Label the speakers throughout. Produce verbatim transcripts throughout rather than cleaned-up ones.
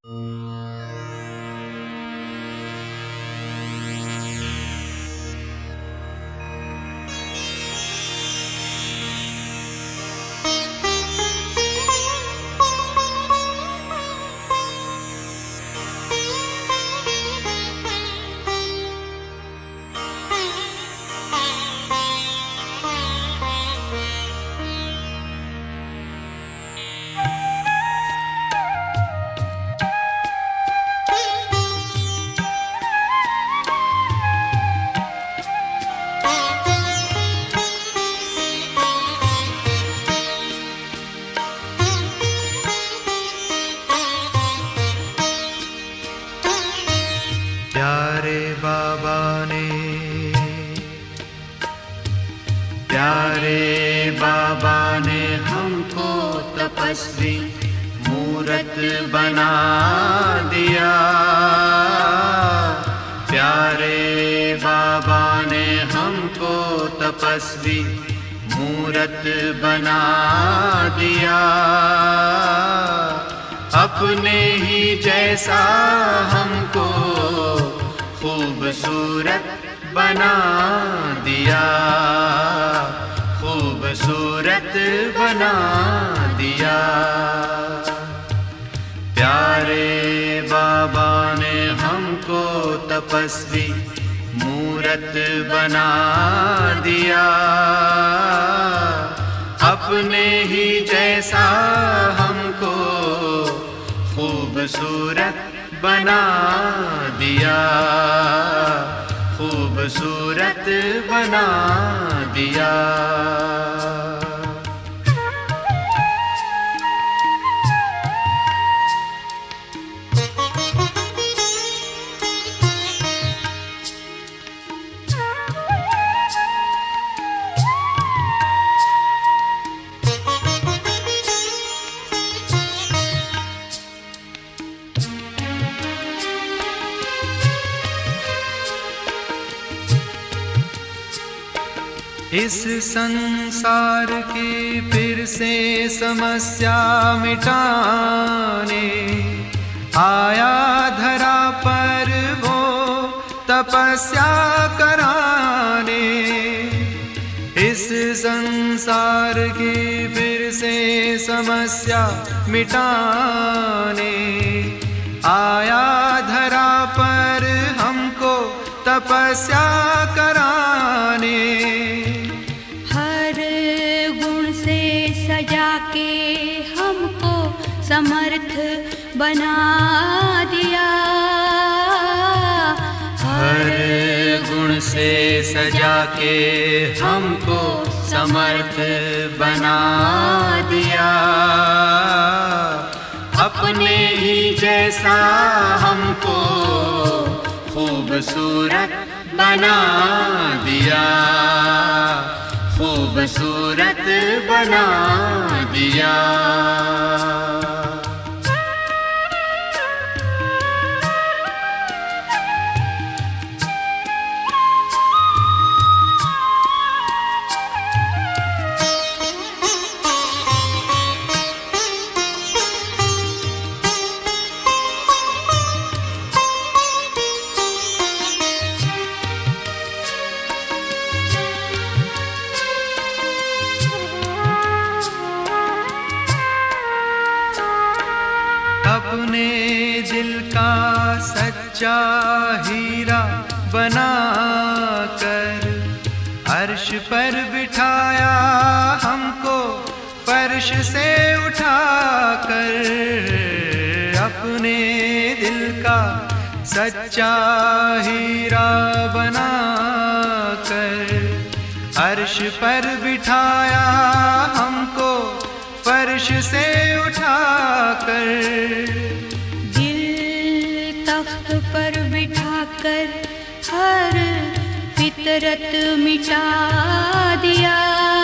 Speaker 1: प्यारे बाबा ने प्यारे बाबा ने हमको तपस्वी मूरत बना दिया। प्यारे बाबा ने हमको तपस्वी मूरत बना दिया। अपने ही जैसा हमको खूबसूरत बना दिया, खूबसूरत बना दिया। प्यारे बाबा ने हमको तपस्वी मूरत बना दिया। अपने ही जैसा हमको खूबसूरत बना दिया, खूबसूरत बना दिया। इस संसार की फिर से समस्या मिटाने आया धरा पर वो तपस्या कराने। इस संसार की फिर से समस्या मिटाने आया धरा पर हमको तपस्या कराने।
Speaker 2: सजा के हमको समर्थ बना दिया।
Speaker 1: हर गुण से सजा के हमको समर्थ बना दिया। अपने ही जैसा हमको खूबसूरत बना दिया, खूबसूरत बना दिया। अपने दिल का सच्चा हीरा बना कर अर्श पर बिठाया हमको फर्श से उठा कर। अपने दिल का सच्चा हीरा बना कर अर्श पर बिठाया हमको फर्श से उठा कर।
Speaker 2: दिल तख्त पर बिठा कर हर फितरत मिटा दिया।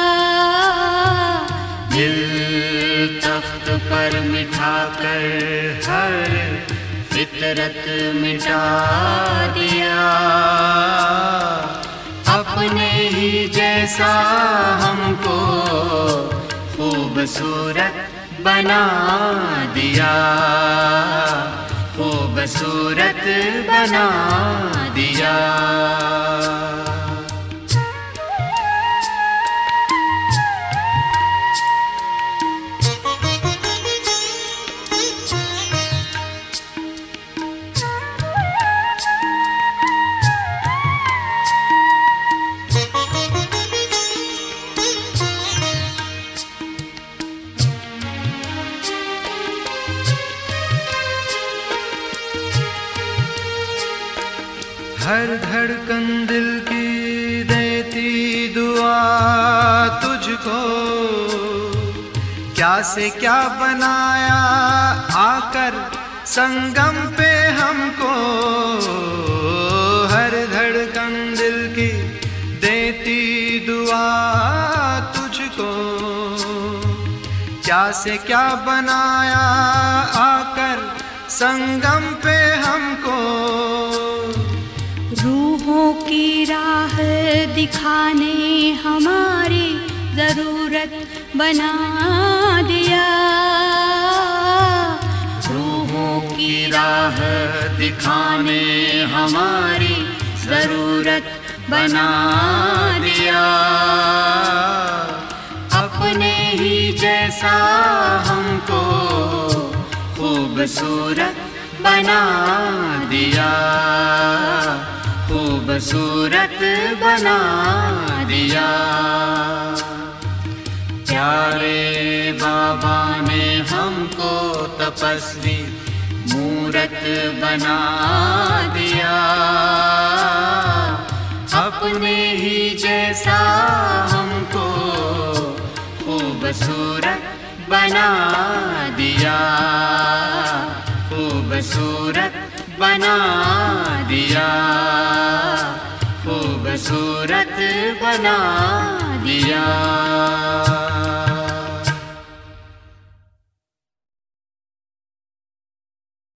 Speaker 1: दिल तख्त पर मिठा कर हर फितरत मिटा दिया। अपने ही जैसा हमको खूबसूरत बना दिया, खूबसूरत बना दिया। हर धड़कन दिल की देती दुआ तुझको, क्या से क्या बनाया आकर संगम पे हमको। हर धड़कन दिल की देती दुआ तुझको, क्या से क्या बनाया आकर संगम पे हमको।
Speaker 2: रूहों की राह दिखाने हमारी जरूरत बना दिया।
Speaker 1: रूहों की राह दिखाने हमारी जरूरत बना दिया। अपने ही जैसा हमको खूबसूरत बना दिया। खूबसूरत बना दिया। प्यारे बाबा ने हमको तपस्वी मूरत बना दिया। अपने ही जैसा हमको खूबसूरत बना दिया। खूबसूरत बना दिया। खूबसूरत बना दिया।